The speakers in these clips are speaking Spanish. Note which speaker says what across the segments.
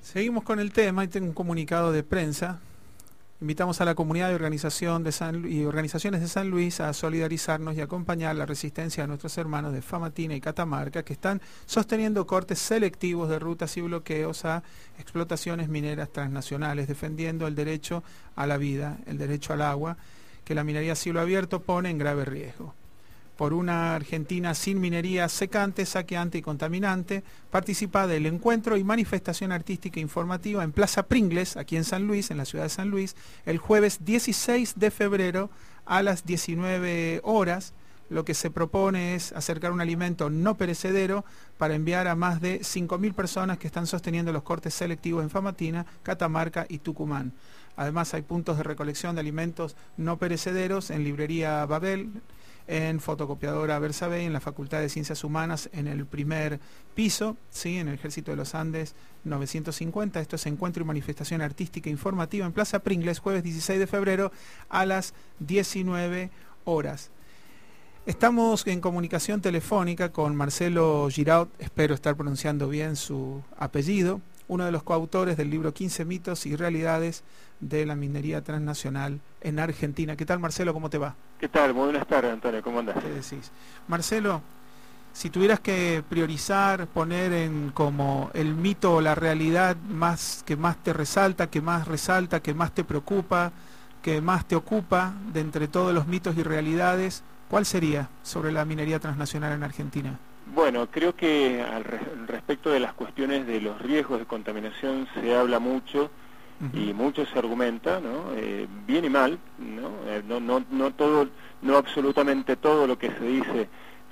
Speaker 1: Seguimos con el tema y tengo un comunicado de prensa. Invitamos a la comunidad de organizaciones de San Luis a solidarizarnos y acompañar la resistencia de nuestros hermanos de Famatina y Catamarca que están sosteniendo cortes selectivos de rutas y bloqueos a explotaciones mineras transnacionales, defendiendo el derecho a la vida, el derecho al agua, que la minería a cielo abierto pone en grave riesgo. Por una Argentina sin minería secante, saqueante y contaminante, participa del encuentro y manifestación artística e informativa en Plaza Pringles, aquí en San Luis, en la ciudad de San Luis, el jueves 16 de febrero a las 19 horas. Lo que se propone es acercar un alimento no perecedero para enviar a más de 5.000 personas que están sosteniendo los cortes selectivos en Famatina, Catamarca y Tucumán. Además hay puntos de recolección de alimentos no perecederos en Librería Babel, en Fotocopiadora Bersabé, en la Facultad de Ciencias Humanas, en el primer piso, ¿sí? En el Ejército de los Andes 950. Esto es encuentro y manifestación artística e informativa en Plaza Pringles, jueves 16 de febrero a las 19 horas. Estamos en comunicación telefónica con Marcelo Giraud, espero estar pronunciando bien su apellido, uno de los coautores del libro 15 mitos y realidades de la minería transnacional en Argentina. ¿Qué tal, Marcelo? ¿Cómo te va?
Speaker 2: ¿Qué tal? Muy buenas tardes, Antonio. ¿Cómo andás?
Speaker 1: ¿Qué decís? Marcelo, si tuvieras que priorizar, poner en como el mito o la realidad que más te resalta, que más te preocupa, que más te ocupa de entre todos los mitos y realidades, ¿cuál sería sobre la minería transnacional en Argentina?
Speaker 2: Bueno, creo que respecto de las cuestiones de los riesgos de contaminación se habla mucho y mucho se argumenta, ¿no? Bien y mal, ¿no? No absolutamente todo lo que se dice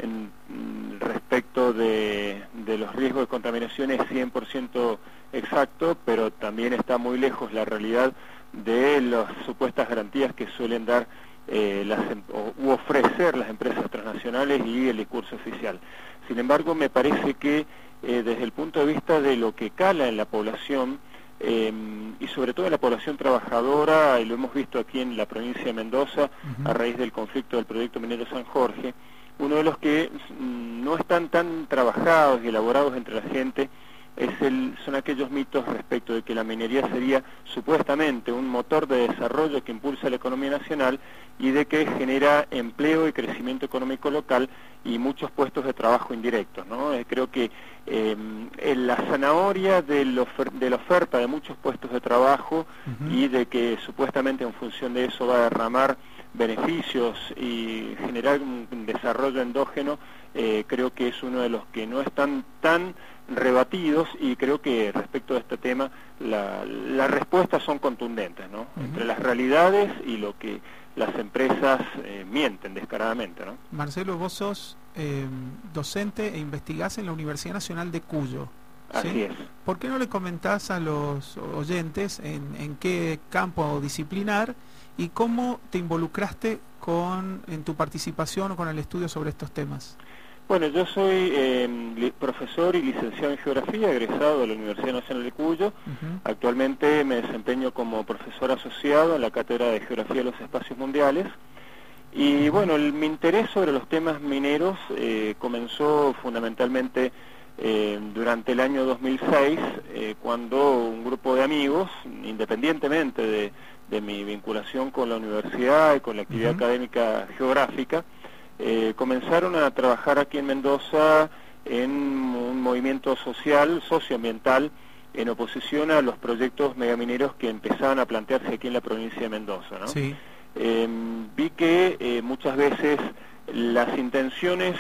Speaker 2: respecto de los riesgos de contaminación es 100% exacto, pero también está muy lejos la realidad de las supuestas garantías que suelen dar u ofrecer las empresas transnacionales y el discurso oficial. Sin embargo, me parece que desde el punto de vista de lo que cala en la población, y sobre todo en la población trabajadora, y lo hemos visto aquí en la provincia de Mendoza, a raíz del conflicto del proyecto minero San Jorge, uno de los que no están tan trabajados y elaborados entre la gente son aquellos mitos respecto de que la minería sería supuestamente un motor de desarrollo que impulsa la economía nacional y de que genera empleo y crecimiento económico local y muchos puestos de trabajo indirectos, ¿no? Creo que en la zanahoria de la oferta de muchos puestos de trabajo y de que supuestamente en función de eso va a derramar beneficios y generar un desarrollo endógeno, creo que es uno de los que no están tan rebatidos, y creo que respecto a este tema las respuestas son contundentes, ¿no? Entre las realidades y lo que las empresas mienten descaradamente, ¿no?
Speaker 1: Marcelo, vos sos docente e investigás en la Universidad Nacional de Cuyo, ¿sí?
Speaker 2: Así es.
Speaker 1: ¿Por qué no le comentás a los oyentes en qué campo disciplinar y cómo te involucraste en tu participación o con el estudio sobre estos temas?
Speaker 2: Bueno, yo soy profesor y licenciado en Geografía, egresado de la Universidad Nacional de Cuyo. Actualmente me desempeño como profesor asociado en la Cátedra de Geografía de los Espacios Mundiales. Y bueno, mi interés sobre los temas mineros comenzó fundamentalmente durante el año 2006, cuando un grupo de amigos, independientemente de mi vinculación con la universidad y con la actividad académica geográfica, comenzaron a trabajar aquí en Mendoza en un movimiento social, socioambiental, en oposición a los proyectos megamineros que empezaban a plantearse aquí en la provincia de Mendoza, ¿no?
Speaker 1: Sí.
Speaker 2: Vi que muchas veces las intenciones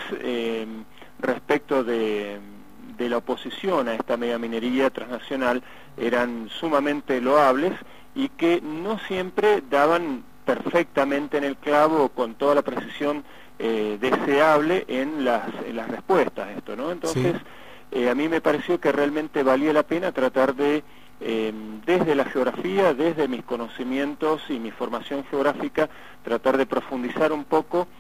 Speaker 2: respecto de la oposición a esta megaminería transnacional eran sumamente loables y que no siempre daban perfectamente en el clavo con toda la precisión deseable en las respuestas a esto, ¿no? Entonces, a mí me pareció que realmente valía la pena tratar de, desde la geografía, desde mis conocimientos y mi formación geográfica, tratar de profundizar un poco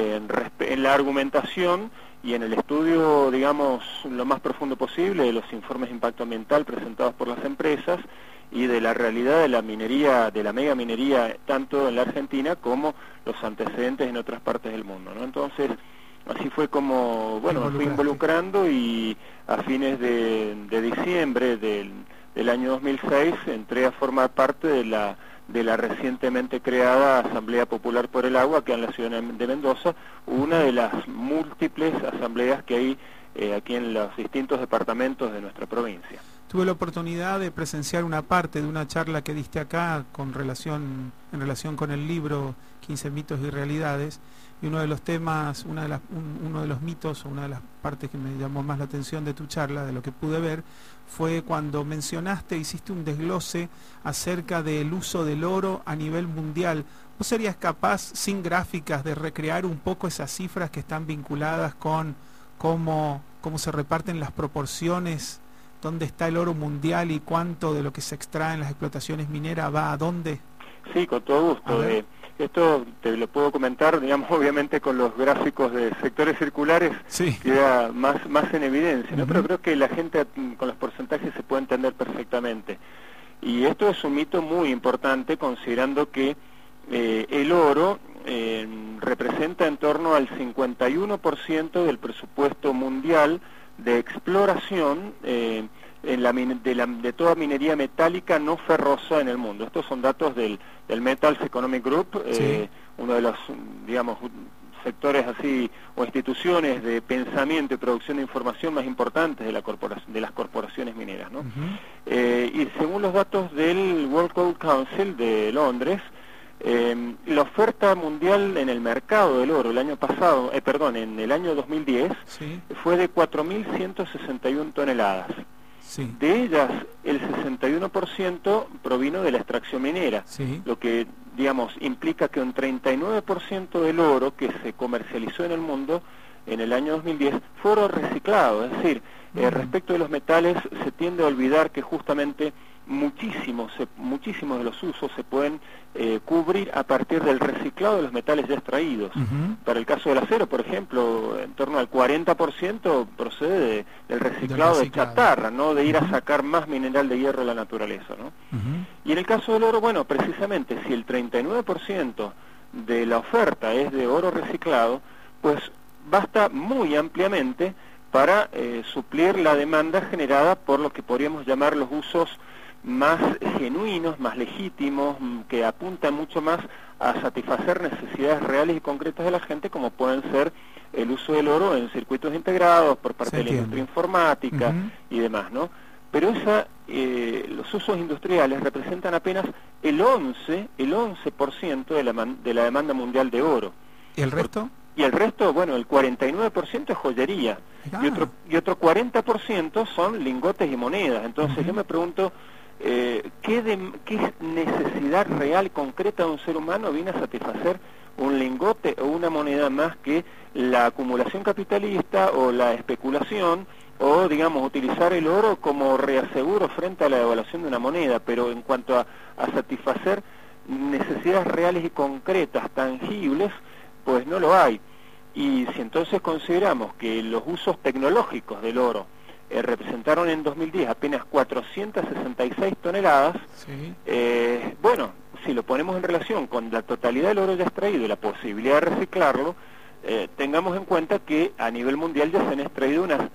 Speaker 2: en la argumentación y en el estudio, digamos, lo más profundo posible de los informes de impacto ambiental presentados por las empresas y de la realidad de la minería, de la megaminería, tanto en la Argentina como los antecedentes en otras partes del mundo, ¿no? Entonces, así fue como, bueno, me fui involucrando, y a fines de diciembre del del año 2006 entré a formar parte de la recientemente creada Asamblea Popular por el Agua, que en la ciudad de Mendoza, una de las múltiples asambleas que hay aquí en los distintos departamentos de nuestra provincia.
Speaker 1: Tuve la oportunidad de presenciar una parte de una charla que diste acá en relación con el libro 15 mitos y realidades, y uno de los temas, uno de los mitos, o una de las partes que me llamó más la atención de tu charla, de lo que pude ver, fue cuando hiciste un desglose acerca del uso del oro a nivel mundial. ¿Vos serías capaz, sin gráficas, de recrear un poco esas cifras que están vinculadas con cómo se reparten las proporciones, dónde está el oro mundial y cuánto de lo que se extrae en las explotaciones mineras va a dónde?
Speaker 2: Sí, con todo gusto. Esto te lo puedo comentar, digamos, obviamente con los gráficos de sectores circulares, sí, queda más en evidencia, ¿no? Pero creo que la gente con los porcentajes se puede entender perfectamente. Y esto es un mito muy importante, considerando que el oro representa en torno al 51% del presupuesto mundial de exploración de toda minería metálica no ferrosa en el mundo. Estos son datos del Metals Economic Group, sí, uno de los, digamos, sectores así o instituciones de pensamiento y producción de información más importantes de las corporaciones mineras, ¿no? Y según los datos del World Gold Council de Londres, la oferta mundial en el mercado del oro el año pasado, en el año 2010, sí, fue de 4.161 toneladas. Sí. De ellas, el 61% provino de la extracción minera, sí, lo que, digamos, implica que un 39% del oro que se comercializó en el mundo en el año 2010 fue oro reciclado. Es decir, respecto de los metales, se tiende a olvidar que justamente muchísimos de los usos se pueden cubrir a partir del reciclado de los metales ya extraídos. Para el caso del acero, por ejemplo, en torno al 40% procede del reciclado de chatarra, no de ir a sacar más mineral de hierro de la naturaleza, ¿no? Y en el caso del oro, bueno, precisamente si el 39% de la oferta es de oro reciclado, pues basta muy ampliamente para suplir la demanda generada por lo que podríamos llamar los usos más genuinos, más legítimos, que apuntan mucho más a satisfacer necesidades reales y concretas de la gente, como pueden ser el uso del oro en circuitos integrados por parte de la industria informática y demás, ¿no? Pero los usos industriales representan apenas el 11% de la demanda mundial de oro.
Speaker 1: ¿Y el resto?
Speaker 2: Y el resto, bueno, el 49% es joyería, y otro 40% son lingotes y monedas. Entonces yo me pregunto, ¿qué necesidad real, concreta de un ser humano viene a satisfacer un lingote o una moneda más que la acumulación capitalista o la especulación, o, digamos, utilizar el oro como reaseguro frente a la devaluación de una moneda? Pero en cuanto a satisfacer necesidades reales y concretas, tangibles, pues no lo hay. Y si entonces consideramos que los usos tecnológicos del oro representaron en 2010 apenas 466 toneladas, sí, bueno, si lo ponemos en relación con la totalidad del oro ya extraído y la posibilidad de reciclarlo, tengamos en cuenta que a nivel mundial ya se han extraído unas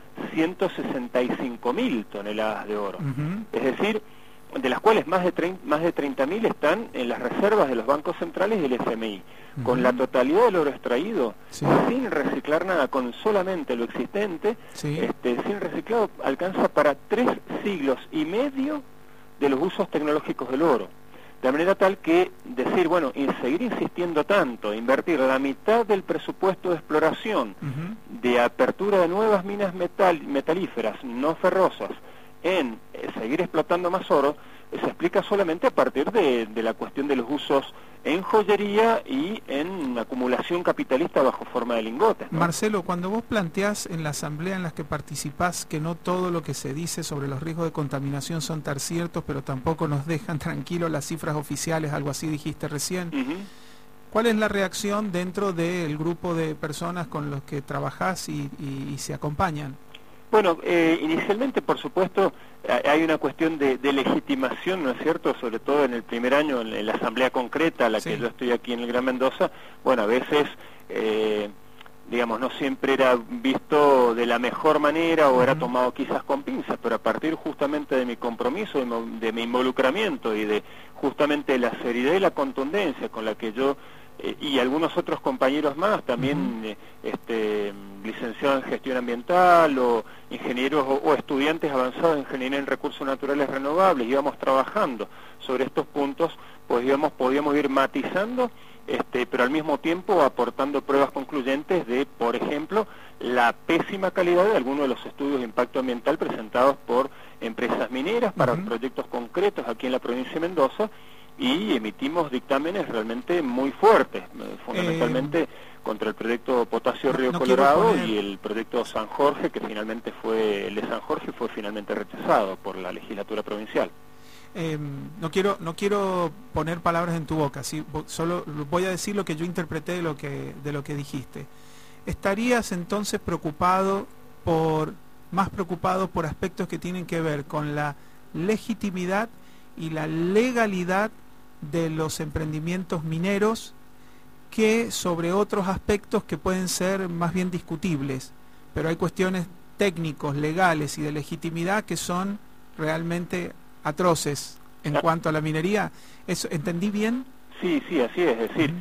Speaker 2: 165.000 toneladas de oro. Es decir, de las cuales más de 30.000 están en las reservas de los bancos centrales y del FMI. Con la totalidad del oro extraído, sí, sin reciclar nada, con solamente lo existente, sí, sin reciclado, alcanza para 3 siglos y medio de los usos tecnológicos del oro. De manera tal que decir, bueno, y seguir insistiendo tanto, invertir la mitad del presupuesto de exploración, de apertura de nuevas minas metalíferas no ferrosas, en seguir explotando más oro, se explica solamente a partir de la cuestión de los usos en joyería y en acumulación capitalista bajo forma de lingotes, ¿no?
Speaker 1: Marcelo, cuando vos planteás en la asamblea en las que participás que no todo lo que se dice sobre los riesgos de contaminación son tan ciertos, pero tampoco nos dejan tranquilos las cifras oficiales, algo así dijiste recién, ¿cuál es la reacción dentro del grupo de personas con los que trabajás y se acompañan?
Speaker 2: Bueno, inicialmente, por supuesto, hay una cuestión de legitimación, ¿no es cierto?, sobre todo en el primer año, en la asamblea concreta, a la que yo estoy aquí en el Gran Mendoza. Bueno, a veces digamos, no siempre era visto de la mejor manera o era tomado quizás con pinzas, pero a partir justamente de mi compromiso, de mi involucramiento y de justamente la seriedad y la contundencia con la que yo y algunos otros compañeros más, también licenciados en gestión ambiental o ingenieros o estudiantes avanzados en ingeniería en recursos naturales renovables, íbamos trabajando sobre estos puntos, pues podíamos ir matizando, pero al mismo tiempo aportando pruebas concluyentes de, por ejemplo, la pésima calidad de algunos de los estudios de impacto ambiental presentados por empresas mineras para proyectos concretos aquí en la provincia de Mendoza, y emitimos dictámenes realmente muy fuertes, fundamentalmente contra el proyecto Potasio Río Colorado y el proyecto San Jorge, que finalmente el de San Jorge fue finalmente rechazado por la legislatura provincial.
Speaker 1: No quiero poner palabras en tu boca, ¿sí? Solo voy a decir lo que yo interpreté de lo que dijiste. ¿Estarías entonces más preocupado por aspectos que tienen que ver con la legitimidad y la legalidad de los emprendimientos mineros que sobre otros aspectos que pueden ser más bien discutibles? Pero hay cuestiones técnicos, legales y de legitimidad que son realmente atroces en cuanto a la minería. ¿Eso entendí bien?
Speaker 2: Sí, así es decir,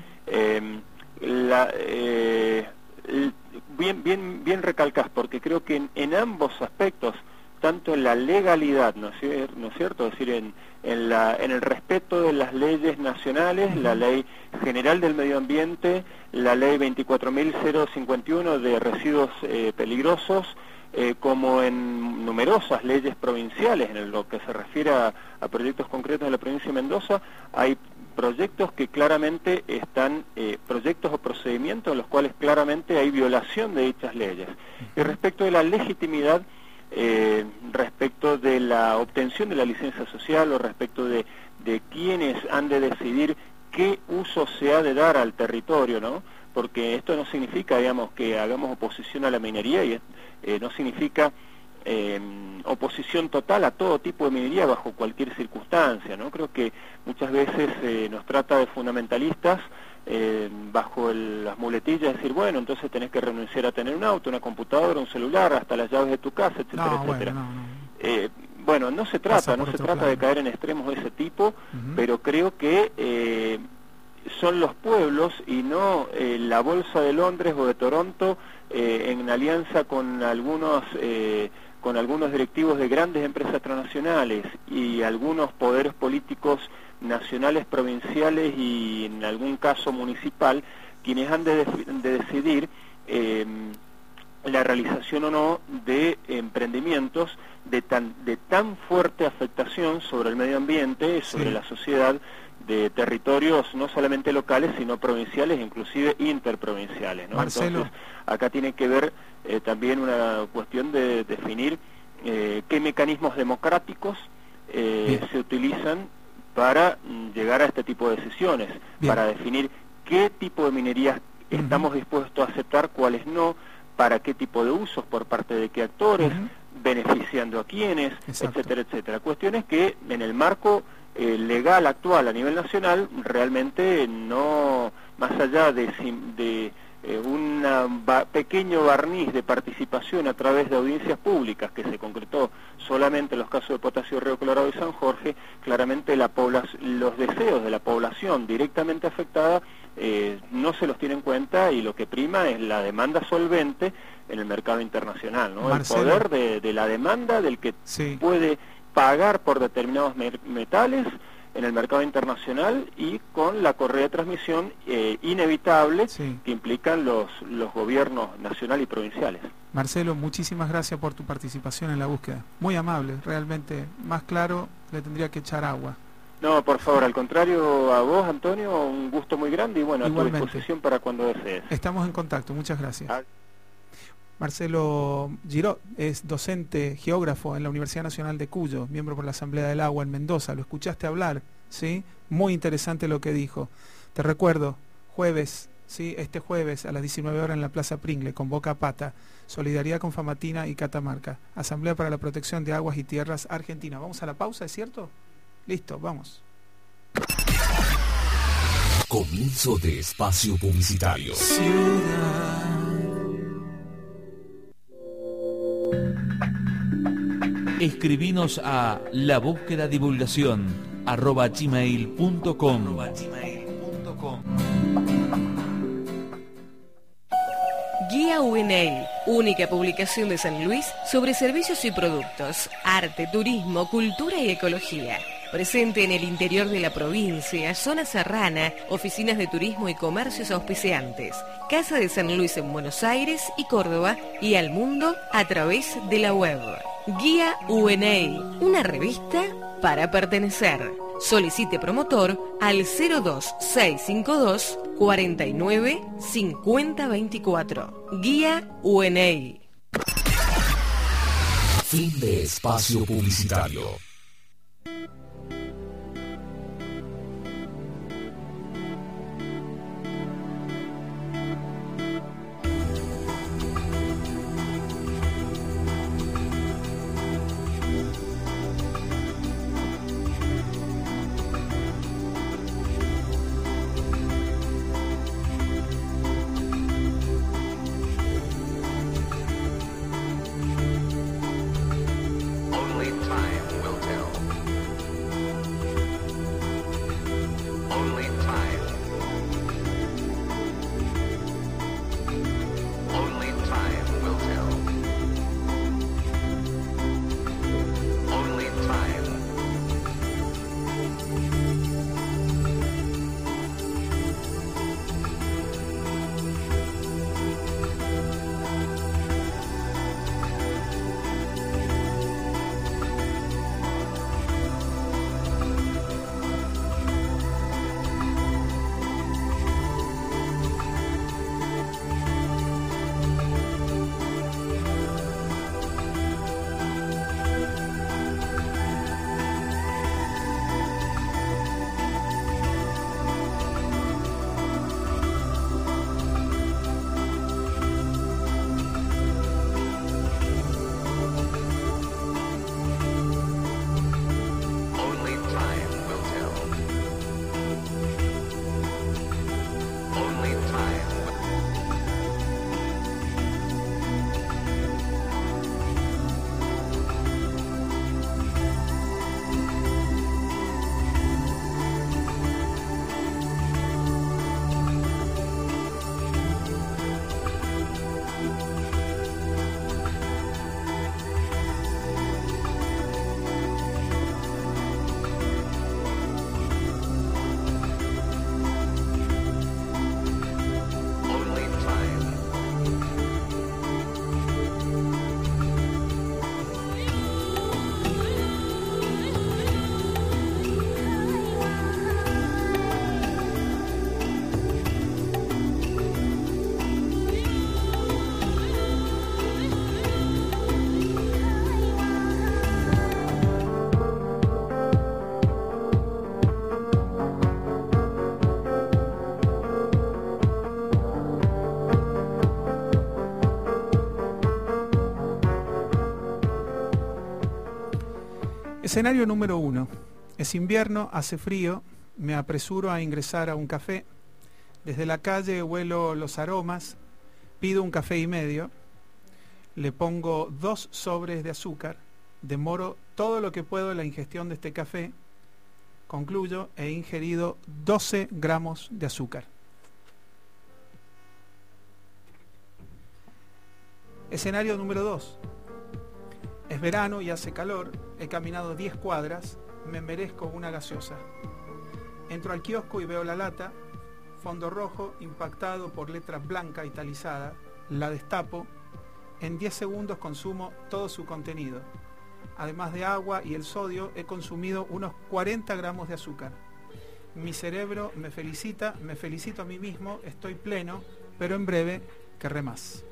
Speaker 2: bien recalcás, porque creo que en ambos aspectos, tanto en la legalidad, ¿no es cierto? Es decir, en el respeto de las leyes nacionales, la Ley General del Medio Ambiente, la Ley 24.051 de residuos peligrosos, como en numerosas leyes provinciales, en lo que se refiere a proyectos concretos de la provincia de Mendoza, hay proyectos que claramente están, proyectos o procedimientos en los cuales claramente hay violación de dichas leyes. Y respecto de la legitimidad, respecto de la obtención de la licencia social o respecto de quienes han de decidir qué uso se ha de dar al territorio, ¿no? Porque esto no significa, digamos, que hagamos oposición a la minería y no significa oposición total a todo tipo de minería bajo cualquier circunstancia, ¿no? Creo que muchas veces nos trata de fundamentalistas bajo las muletillas de decir, bueno, entonces tenés que renunciar a tener un auto, una computadora, un celular, hasta las llaves de tu casa, etcétera, etcétera. Bueno, no se trata de caer en extremos de ese tipo, pero creo que son los pueblos y no la Bolsa de Londres o de Toronto en alianza con algunos directivos de grandes empresas transnacionales y algunos poderes políticos nacionales, provinciales y en algún caso municipal, quienes han de decidir la realización o no de emprendimientos de tan fuerte afectación sobre el medio ambiente, sobre la sociedad, de territorios no solamente locales, sino provinciales, inclusive interprovinciales, ¿no?
Speaker 1: Marcelo.
Speaker 2: Entonces, acá tiene que ver también una cuestión de definir qué mecanismos democráticos se utilizan para llegar a este tipo de decisiones, para definir qué tipo de minerías estamos dispuestos a aceptar, cuáles no, para qué tipo de usos, por parte de qué actores, beneficiando a quiénes, etcétera, etcétera. Cuestiones que en el marco legal actual a nivel nacional realmente no, más allá de un pequeño barniz de participación a través de audiencias públicas que se concretó solamente en los casos de Potasio Río Colorado y San Jorge, claramente los deseos de la población directamente afectada no se los tiene en cuenta, y lo que prima es la demanda solvente en el mercado internacional, ¿no?
Speaker 1: Marcelo.
Speaker 2: El poder de la demanda del que puede pagar por determinados metales en el mercado internacional y con la correa de transmisión inevitable que implican los gobiernos nacionales y provinciales.
Speaker 1: Marcelo, muchísimas gracias por tu participación en la búsqueda. Muy amable, realmente, más claro le tendría que echar agua.
Speaker 2: No, por favor, al contrario, a vos, Antonio, un gusto muy grande y bueno, igualmente, a tu disposición para cuando desees.
Speaker 1: Estamos en contacto, muchas gracias. Marcelo Giró es docente geógrafo en la Universidad Nacional de Cuyo, miembro por la Asamblea del Agua en Mendoza. Lo escuchaste hablar, ¿sí? Muy interesante lo que dijo. Te recuerdo, jueves, ¿sí? Este jueves a las 19 horas en la Plaza Pringle, convoca a Pata, solidaridad con Famatina y Catamarca, Asamblea para la Protección de Aguas y Tierras Argentina. Vamos a la pausa, ¿es cierto? Listo, vamos.
Speaker 3: Comienzo de espacio publicitario.
Speaker 1: Ciudad
Speaker 3: Escribinos a labúsquedadivulgación@gmail.com.
Speaker 4: Guía UNEI, única publicación de San Luis sobre servicios y productos, arte, turismo, cultura y ecología. Presente en el interior de la provincia, zona serrana, oficinas de turismo y comercios auspiciantes, Casa de San Luis en Buenos Aires y Córdoba, y al mundo a través de la web. Guía UNEI, una revista para pertenecer. Solicite promotor al 02652 49 50 24. Guía UNEI.
Speaker 5: Fin de espacio publicitario.
Speaker 1: Escenario número 1. Es invierno, hace frío, me apresuro a ingresar a un café. Desde la calle huelo los aromas, pido un café y medio, le pongo 2 sobres de azúcar, demoro todo lo que puedo en la ingestión de este café, concluyo, he ingerido 12 gramos de azúcar. Escenario número 2. Es verano y hace calor, he caminado 10 cuadras, me merezco una gaseosa. Entro al kiosco y veo la lata, fondo rojo impactado por letra blanca italizada, la destapo, en 10 segundos consumo todo su contenido. Además de agua y el sodio, he consumido unos 40 gramos de azúcar. Mi cerebro me felicito a mí mismo, estoy pleno, pero en breve querré más.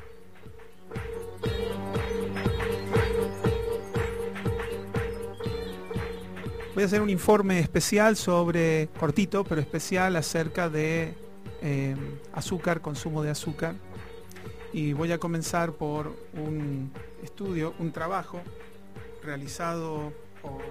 Speaker 1: Voy a hacer un informe especial sobre, cortito, pero especial, acerca de azúcar, consumo de azúcar. Y voy a comenzar por un estudio, un trabajo realizado por...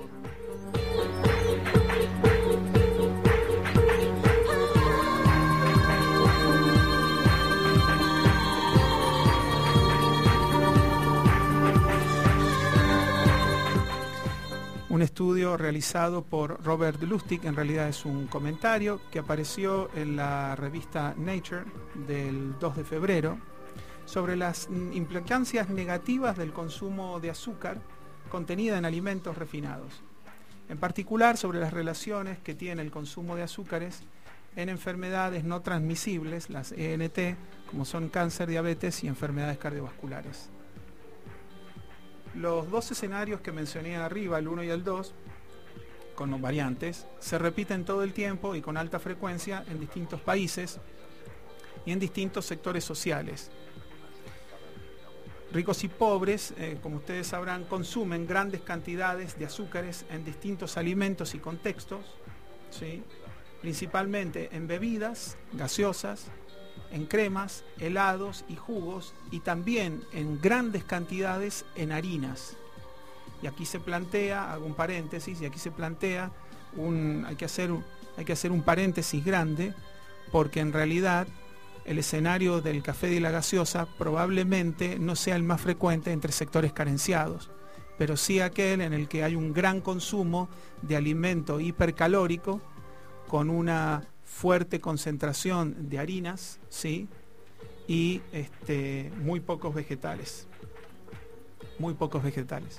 Speaker 1: un estudio realizado por Robert Lustig, en realidad es un comentario que apareció en la revista Nature del 2 de febrero, sobre las implicancias negativas del consumo de azúcar contenida en alimentos refinados. En particular sobre las relaciones que tiene el consumo de azúcares en enfermedades no transmisibles, las ENT, como son cáncer, diabetes y enfermedades cardiovasculares. Los dos escenarios que mencioné arriba, el 1 y el 2, con variantes, se repiten todo el tiempo y con alta frecuencia en distintos países y en distintos sectores sociales. Ricos y pobres, como ustedes sabrán, consumen grandes cantidades de azúcares en distintos alimentos y contextos, ¿sí? Principalmente en bebidas gaseosas, en cremas, helados y jugos, y también en grandes cantidades en harinas. Y aquí se plantea, hago un paréntesis, y aquí se plantea, hay que hacer un paréntesis grande, porque en realidad el escenario del café y la gaseosa probablemente no sea el más frecuente entre sectores carenciados, pero sí aquel en el que hay un gran consumo de alimento hipercalórico, con una fuerte concentración de harinas, ¿sí? Y muy pocos vegetales. Muy pocos vegetales.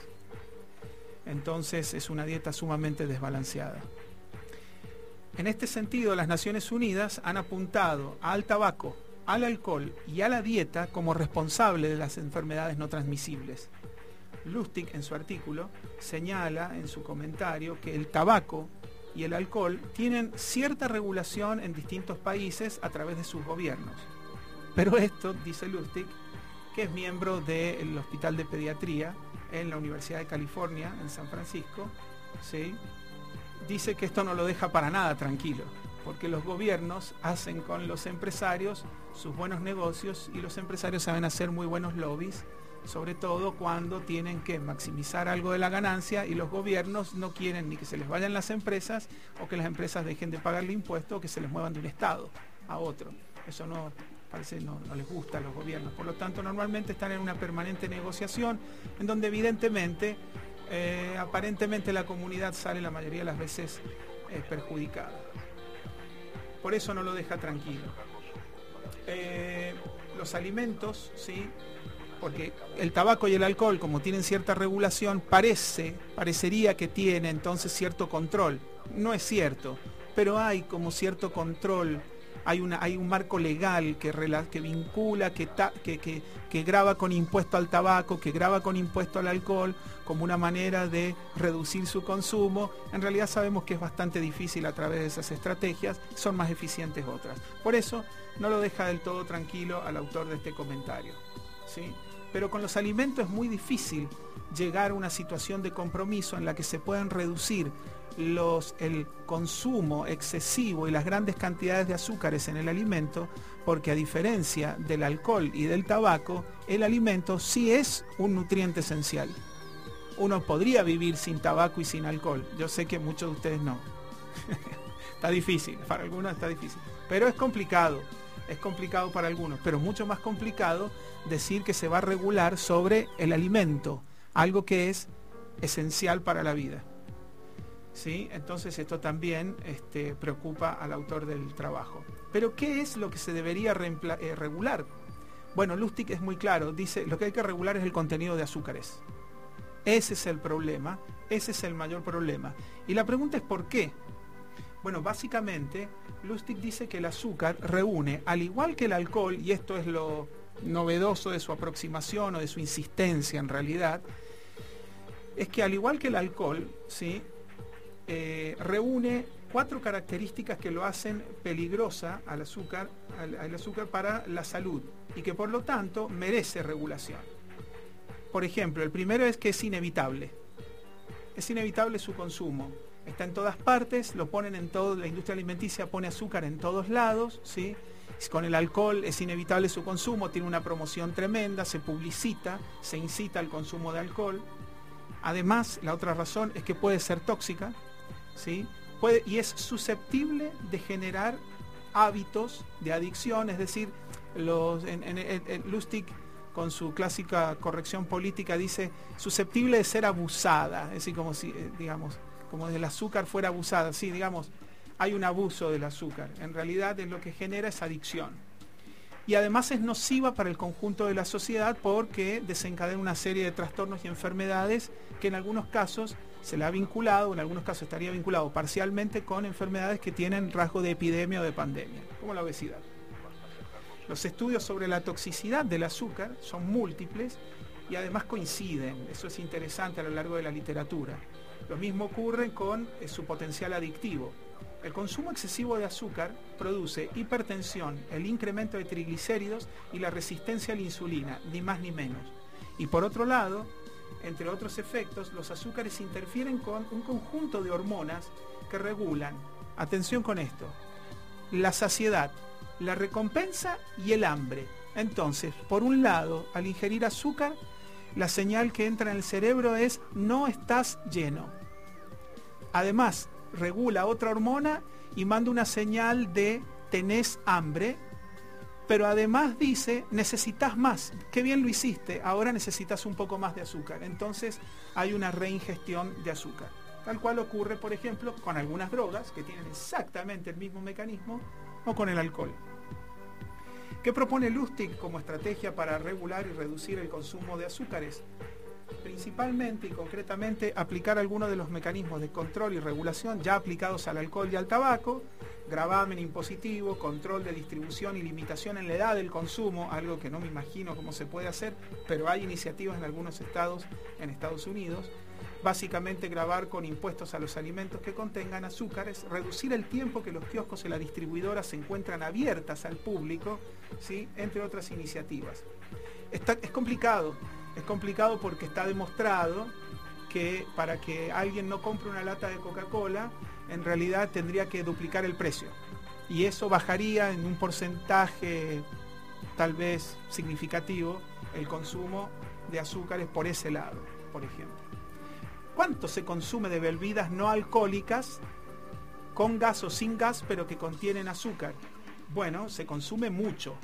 Speaker 1: Entonces es una dieta sumamente desbalanceada. En este sentido, las Naciones Unidas han apuntado al tabaco, al alcohol y a la dieta como responsable de las enfermedades no transmisibles. Lustig, en su artículo, señala en su comentario que el tabaco y el alcohol tienen cierta regulación en distintos países a través de sus gobiernos. Pero esto, dice Lustig, que es miembro del Hospital de Pediatría en la Universidad de California, en San Francisco, ¿sí? Dice que esto no lo deja para nada tranquilo, porque los gobiernos hacen con los empresarios sus buenos negocios y los empresarios saben hacer muy buenos lobbies, sobre todo cuando tienen que maximizar algo de la ganancia y los gobiernos no quieren ni que se les vayan las empresas o que las empresas dejen de pagarle impuestos o que se les muevan de un estado a otro. Eso no les gusta a los gobiernos. Por lo tanto, normalmente están en una permanente negociación en donde evidentemente, aparentemente la comunidad sale la mayoría de las veces perjudicada. Por eso no lo deja tranquilo. Los alimentos, ¿sí? Porque el tabaco y el alcohol, como tienen cierta regulación, parecería que tiene entonces cierto control. No es cierto, pero hay como cierto control, hay un marco legal que vincula, que grava con impuesto al tabaco, que grava con impuesto al alcohol, como una manera de reducir su consumo. En realidad sabemos que es bastante difícil a través de esas estrategias, son más eficientes otras. Por eso no lo deja del todo tranquilo al autor de este comentario, ¿sí? Pero con los alimentos es muy difícil llegar a una situación de compromiso en la que se puedan reducir el consumo excesivo y las grandes cantidades de azúcares en el alimento, porque a diferencia del alcohol y del tabaco, el alimento sí es un nutriente esencial. Uno podría vivir sin tabaco y sin alcohol. Yo sé que muchos de ustedes no. Está difícil, para algunos está difícil. Pero es complicado para algunos, pero mucho más complicado decir que se va a regular sobre el alimento, algo que es esencial para la vida. ¿Sí? Entonces esto también preocupa al autor del trabajo. Pero ¿qué es lo que se debería regular? Bueno, Lustig es muy claro, dice, lo que hay que regular es el contenido de azúcares. Ese es el problema, ese es el mayor problema. Y la pregunta es ¿por qué? Bueno, básicamente, Lustig dice que el azúcar reúne, al igual que el alcohol, y esto es lo novedoso de su aproximación o de su insistencia en realidad, es que al igual que el alcohol, ¿sí? Reúne 4 características que lo hacen peligrosa al azúcar para la salud y que por lo tanto merece regulación. Por ejemplo, el primero es que es inevitable su consumo. Está en todas partes, lo ponen en todo, la industria alimenticia pone azúcar en todos lados, ¿sí? Con el alcohol es inevitable su consumo, tiene una promoción tremenda, se publicita, se incita al consumo de alcohol. Además, la otra razón es que puede ser tóxica, ¿sí? Y es susceptible de generar hábitos de adicción, es decir, Lustig con su clásica corrección política, dice susceptible de ser abusada, es decir, como si, digamos, como el azúcar fuera abusada. Sí, digamos, hay un abuso del azúcar. En realidad lo que genera es adicción. Y además es nociva para el conjunto de la sociedad porque desencadena una serie de trastornos y enfermedades que en algunos casos se le ha vinculado, en algunos casos estaría vinculado parcialmente con enfermedades que tienen rasgo de epidemia o de pandemia, como la obesidad. Los estudios sobre la toxicidad del azúcar son múltiples y además coinciden, eso es interesante a lo largo de la literatura. Lo mismo ocurre con su potencial adictivo. El consumo excesivo de azúcar produce hipertensión, el incremento de triglicéridos y la resistencia a la insulina, ni más ni menos. Y por otro lado, entre otros efectos, los azúcares interfieren con un conjunto de hormonas que regulan, atención con esto, la saciedad, la recompensa y el hambre. Entonces, por un lado, al ingerir azúcar, la señal que entra en el cerebro es no estás lleno. Además, regula otra hormona y manda una señal de tenés hambre, pero además dice necesitas más, qué bien lo hiciste, ahora necesitas un poco más de azúcar. Entonces hay una reingestión de azúcar, tal cual ocurre, por ejemplo, con algunas drogas que tienen exactamente el mismo mecanismo, o con el alcohol. ¿Qué propone Lustig como estrategia para regular y reducir el consumo de azúcares? Principalmente y concretamente aplicar algunos de los mecanismos de control y regulación ya aplicados al alcohol y al tabaco, gravamen impositivo, control de distribución y limitación en la edad del consumo, algo que no me imagino cómo se puede hacer, pero hay iniciativas en algunos estados en Estados Unidos. Básicamente gravar con impuestos a los alimentos que contengan azúcares, reducir el tiempo que los kioscos y las distribuidoras se encuentran abiertas al público, ¿sí?, entre otras iniciativas. Es complicado porque está demostrado que para que alguien no compre una lata de Coca-Cola, en realidad tendría que duplicar el precio. Y eso bajaría en un porcentaje tal vez significativo el consumo de azúcares por ese lado, por ejemplo. ¿Cuánto se consume de bebidas no alcohólicas, con gas o sin gas, pero que contienen azúcar? Bueno, se consume mucho.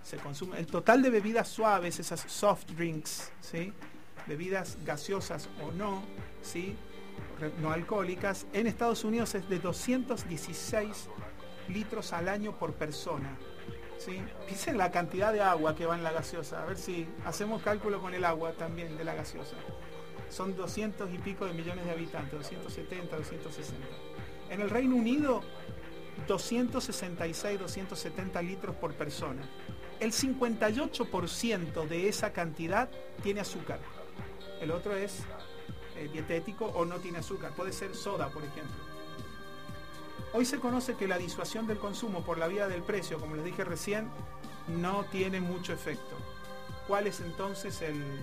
Speaker 1: El total de bebidas suaves, esas soft drinks, ¿sí?, bebidas gaseosas o no, ¿sí?, no alcohólicas, en Estados Unidos es de 216 litros al año por persona, ¿sí? Piensen la cantidad de agua que va en la gaseosa, a ver si hacemos cálculo con el agua también de la gaseosa. Son 200 y pico de millones de habitantes, 270, 260. En el Reino Unido, 266, 270 litros por persona. El 58% de esa cantidad tiene azúcar. El otro es dietético o no tiene azúcar. Puede ser soda, por ejemplo. Hoy se conoce que la disuasión del consumo por la vía del precio, como les dije recién, no tiene mucho efecto. ¿Cuál es entonces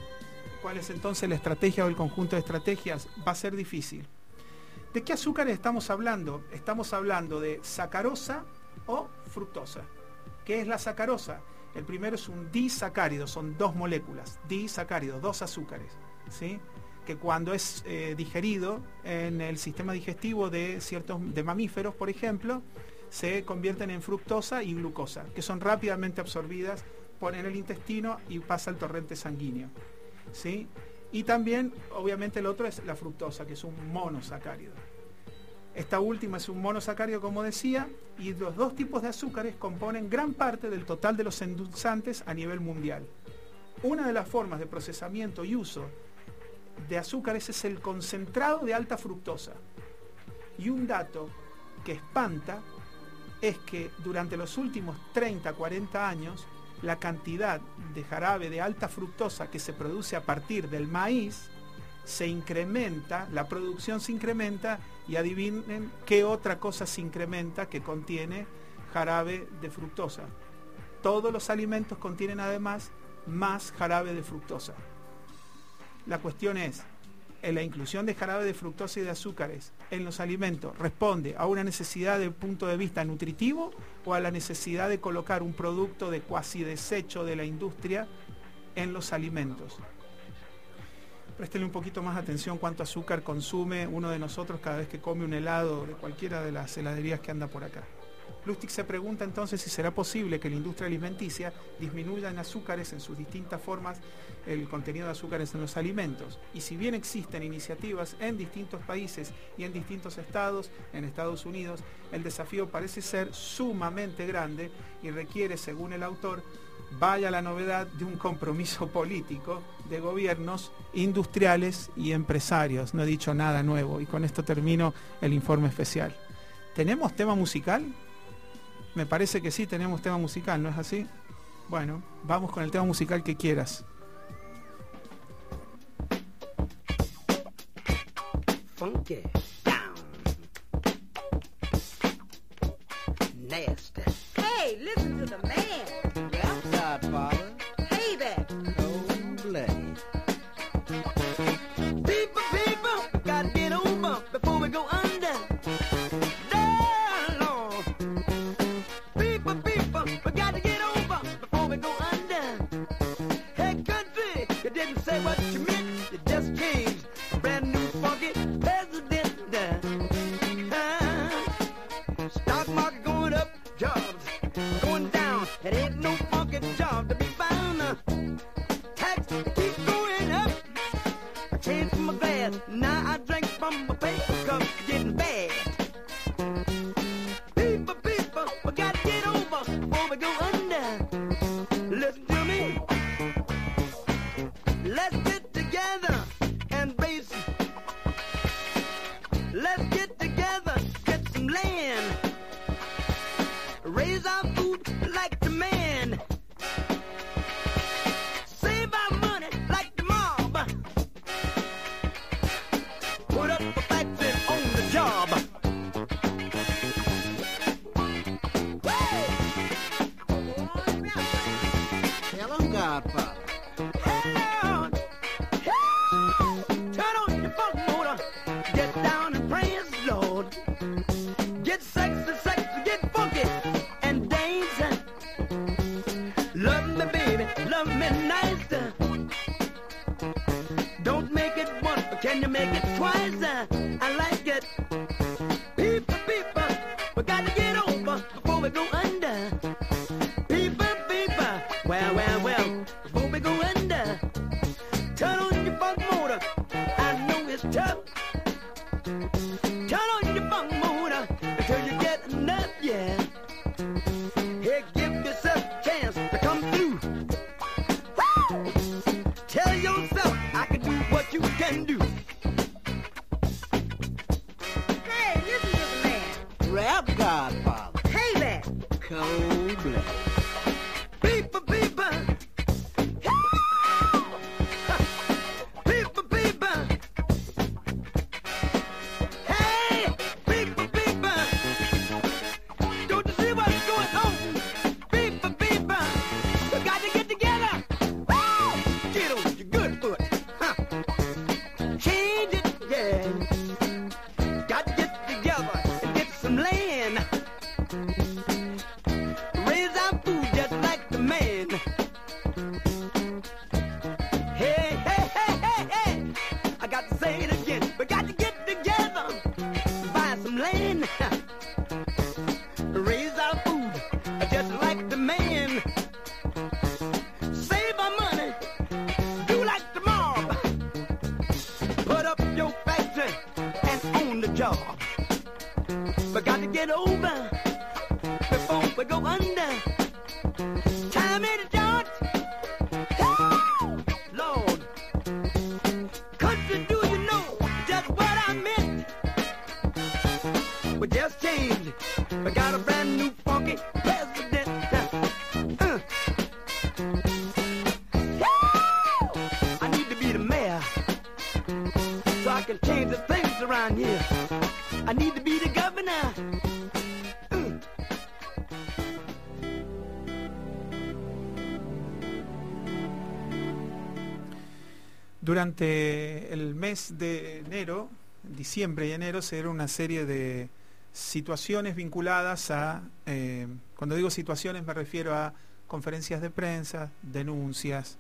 Speaker 1: la estrategia o el conjunto de estrategias? Va a ser difícil. ¿De qué azúcares estamos hablando? Estamos hablando de sacarosa o fructosa. ¿Qué es la sacarosa? El primero es un disacárido, son dos moléculas, disacáridos, dos azúcares, ¿sí?, que cuando es digerido en el sistema digestivo de mamíferos, por ejemplo, se convierten en fructosa y glucosa, que son rápidamente absorbidas en el intestino y pasa al torrente sanguíneo, ¿sí? Y también, obviamente, el otro es la fructosa, que es un monosacárido. Esta última es un monosacárido, como decía, y los dos tipos de azúcares componen gran parte del total de los endulzantes a nivel mundial. Una de las formas de procesamiento y uso de azúcares es el concentrado de alta fructosa. Y un dato que espanta es que durante los últimos 30, 40 años, la cantidad de jarabe de alta fructosa que se produce a partir del maíz se incrementa, la producción se incrementa, y adivinen qué otra cosa se incrementa que contiene jarabe de fructosa. Todos los alimentos contienen además más jarabe de fructosa. La cuestión es, la inclusión de jarabe de fructosa y de azúcares en los alimentos responde a una necesidad de punto de vista nutritivo o a la necesidad de colocar un producto de cuasi desecho de la industria en los alimentos. Préstenle un poquito más atención cuánto azúcar consume uno de nosotros cada vez que come un helado de cualquiera de las heladerías que anda por acá. Lustig se pregunta entonces si será posible que la industria alimenticia disminuya en azúcares en sus distintas formas el contenido de azúcares en los alimentos. Y si bien existen iniciativas en distintos países y en distintos estados, en Estados Unidos, el desafío parece ser sumamente grande y requiere, según el autor, vaya la novedad de un compromiso político de gobiernos, industriales y empresarios. No he dicho nada nuevo y con esto termino el informe especial. ¿Tenemos tema musical? Me parece que sí, tenemos tema musical, ¿no es así? Bueno, vamos con el tema musical que quieras.
Speaker 6: Funky down. Nasty.
Speaker 7: Hey, listen to the man.
Speaker 6: Outside, father.
Speaker 7: Hey there.
Speaker 6: Cold-blooded. People, gotta get over before we go under. Lord. People, we gotta get over before we go under. Hey, country, you didn't say what you meant. You just changed a brand new funky president. Stock market going up, jobs going down. It ain't no funky job to be found. Tax keep going up. I changed from my glass, now I drink from my paper cup. Getting bad. People, we gotta get over before we go under. Listen to me. Let's get together and raise. Let's get together, get some land. Raise our food like the man. Save our money like the mob. Put up a factory on the job. Tell 'em, Godfather. Turn on your funk motor. Get down and praise the Lord. Get sexy, get funky and dance. Love me, baby, love me nice. Don't make it once, but can you make it twice? I like it. People, we gotta get over before we go under. People, well, before we go under. Turn on your funk motor. I know it's tough. Turn on your funk motor until you get enough, yeah. Hey, give yourself a chance to come through. Woo! Tell yourself I can do what you can do.
Speaker 7: Hey, listen to the man.
Speaker 6: Rap Godfather.
Speaker 7: Hey there.
Speaker 6: Cold-blooded. People. Hey, people. Don't you see what's going on? People. We got to get together. Woo! Get on your good foot. Huh. Change it, yeah. Got to get together and get some land. Raise our food just like the man. Hey. I got to say it again. We got to get together. Buy some land. Raise our food just like the man. Save our money. Do like the mob. Put up your factory and own the job. We got to get over before we go under. Time in the joint. Lord. Country, do you know just what I meant? We just changed. We got a brand new funky president. I need to be the mayor so I can change the things around here. I need to be the governor.
Speaker 1: Durante el mes de enero, diciembre y enero, se dieron una serie de situaciones vinculadas a, cuando digo situaciones me refiero a conferencias de prensa, denuncias,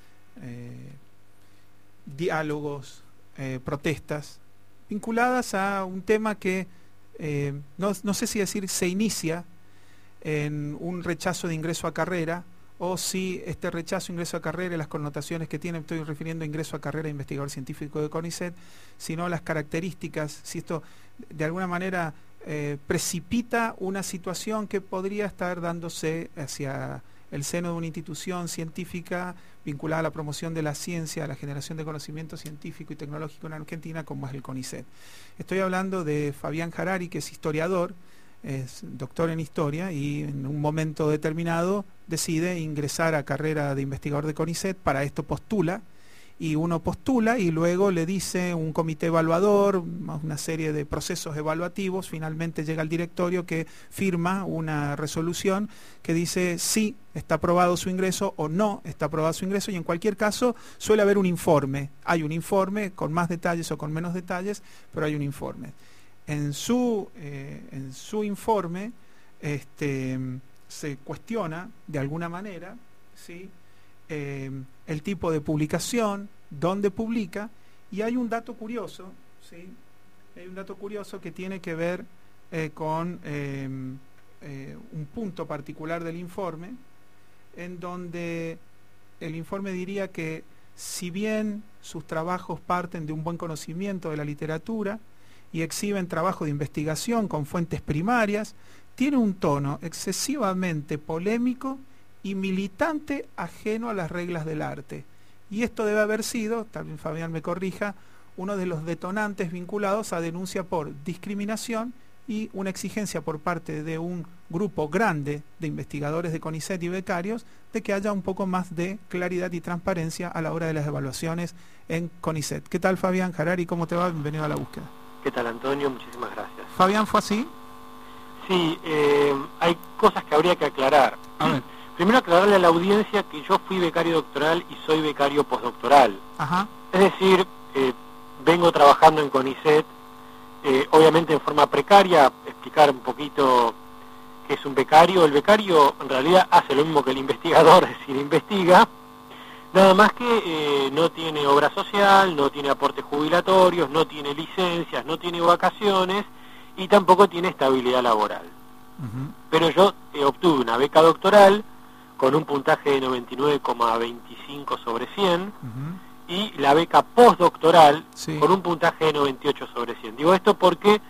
Speaker 1: diálogos, protestas, vinculadas a un tema que, no sé si decir se inicia, en un rechazo de ingreso a carrera, o si este rechazo, ingreso a carrera y las connotaciones que tiene, estoy refiriendo a ingreso a carrera de investigador científico de CONICET, sino las características, si esto de alguna manera precipita una situación que podría estar dándose hacia el seno de una institución científica vinculada a la promoción de la ciencia, a la generación de conocimiento científico y tecnológico en Argentina, como es el CONICET. Estoy hablando de Fabián Harari, que es historiador, es doctor en historia, y en un momento determinado decide ingresar a carrera de investigador de CONICET. Para esto postula, y uno postula y luego le dice un comité evaluador, una serie de procesos evaluativos, finalmente llega al directorio que firma una resolución que dice sí, está aprobado su ingreso, o no está aprobado su ingreso, y en cualquier caso suele haber un informe. Hay un informe con más detalles o con menos detalles, pero hay un informe. En su informe se cuestiona de alguna manera, ¿sí?, el tipo de publicación, dónde publica, y hay un dato curioso, ¿sí? Hay un dato curioso que tiene que ver con un punto particular del informe, en donde el informe diría que si bien sus trabajos parten de un buen conocimiento de la literatura y exhiben trabajo de investigación con fuentes primarias, tiene un tono excesivamente polémico y militante, ajeno a las reglas del arte. Y esto debe haber sido, también Fabián me corrija, uno de los detonantes vinculados a denuncia por discriminación y una exigencia por parte de un grupo grande de investigadores de CONICET y becarios de que haya un poco más de claridad y transparencia a la hora de las evaluaciones en CONICET. ¿Qué tal, Fabián Harari? ¿Cómo te va? Bienvenido a La Búsqueda.
Speaker 8: ¿Qué tal, Antonio? Muchísimas gracias.
Speaker 1: ¿Fabián fue así?
Speaker 8: Sí, hay cosas que habría que aclarar.
Speaker 1: A ver.
Speaker 8: Primero, aclararle a la audiencia que yo fui becario doctoral y soy becario postdoctoral.
Speaker 1: Ajá.
Speaker 8: Es decir, vengo trabajando en CONICET, obviamente en forma precaria. Explicar un poquito qué es un becario. El becario en realidad hace lo mismo que el investigador, es decir, investiga, nada más que no tiene obra social, no tiene aportes jubilatorios, no tiene licencias, no tiene vacaciones y tampoco tiene estabilidad laboral. Pero yo obtuve una beca doctoral con un puntaje de 99,25 sobre 100, y la beca postdoctoral con un puntaje de 98 sobre 100. Digo esto porque,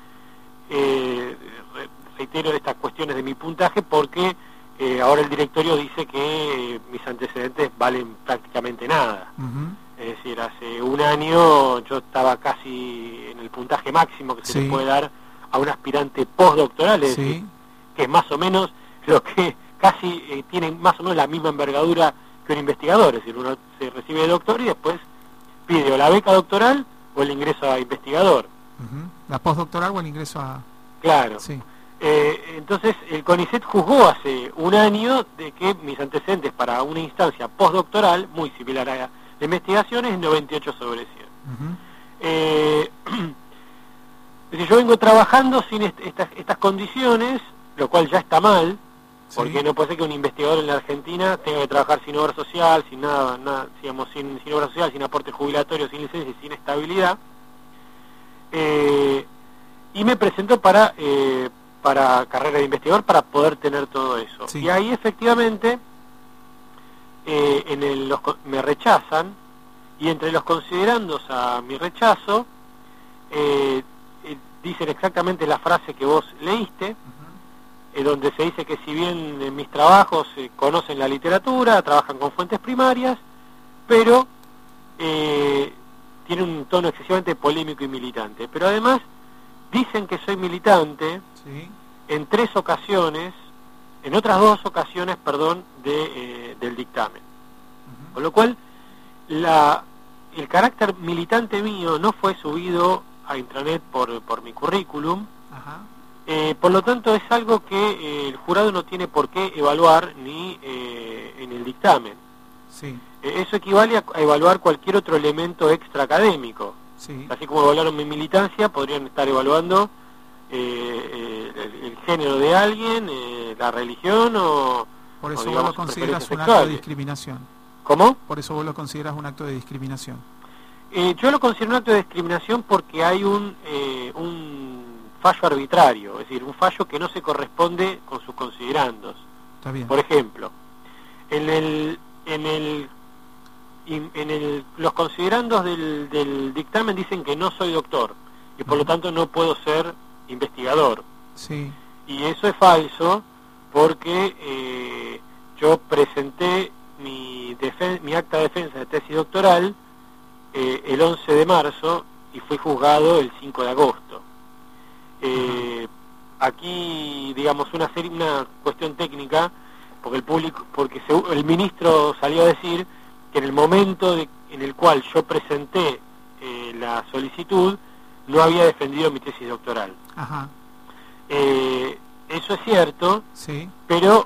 Speaker 8: reitero estas cuestiones de mi puntaje, porque ahora el directorio dice que mis antecedentes valen prácticamente nada. Es decir, hace un año yo estaba casi en el puntaje máximo que se le puede dar a un aspirante postdoctoral, es decir, que es más o menos lo que casi tienen más o menos la misma envergadura que un investigador. Es decir, uno se recibe de doctor y después pide o la beca doctoral o el ingreso a investigador.
Speaker 1: La postdoctoral o el ingreso a...
Speaker 8: Claro. Entonces el CONICET juzgó hace un año de que mis antecedentes para una instancia postdoctoral muy similar a la investigación es 98 sobre 100. Es decir, yo vengo trabajando sin estas condiciones, lo cual ya está mal, porque no puede ser que un investigador en la Argentina tenga que trabajar sin obra social, sin nada digamos, sin obra social, sin aporte jubilatorio, sin licencia y sin estabilidad. Y me presento para carrera de investigador para poder tener todo eso. Y ahí efectivamente me rechazan, y entre los considerandos a mi rechazo dicen exactamente la frase que vos leíste, donde se dice que si bien en mis trabajos conocen la literatura, trabajan con fuentes primarias, pero tiene un tono excesivamente polémico y militante. Pero además dicen que soy militante en tres ocasiones, en otras dos ocasiones, perdón, del dictamen. Con lo cual, el carácter militante mío no fue subido a Intranet por mi currículum. Por lo tanto, es algo que el jurado no tiene por qué evaluar ni en el dictamen. Eso equivale a evaluar cualquier otro elemento extra académico. Así como evaluaron mi militancia, podrían estar evaluando el género de alguien, la religión o...
Speaker 1: Por eso vos lo consideras un acto de discriminación.
Speaker 8: ¿Cómo?
Speaker 1: Por eso vos lo consideras un acto de discriminación.
Speaker 8: Yo lo considero un acto de discriminación porque hay un fallo arbitrario, es decir, un fallo que no se corresponde con sus considerandos.
Speaker 1: Está bien.
Speaker 8: Por ejemplo, los considerandos del dictamen dicen que no soy doctor y por lo tanto no puedo ser investigador.
Speaker 1: Sí.
Speaker 8: Y eso es falso porque yo presenté mi acta de defensa de tesis doctoral el 11 de marzo y fui juzgado el 5 de agosto. Aquí, digamos, una cuestión técnica, porque el ministro salió a decir que en el momento en el cual yo presenté la solicitud no había defendido mi tesis doctoral.
Speaker 1: Ajá.
Speaker 8: Eso es cierto,
Speaker 1: Sí.
Speaker 8: pero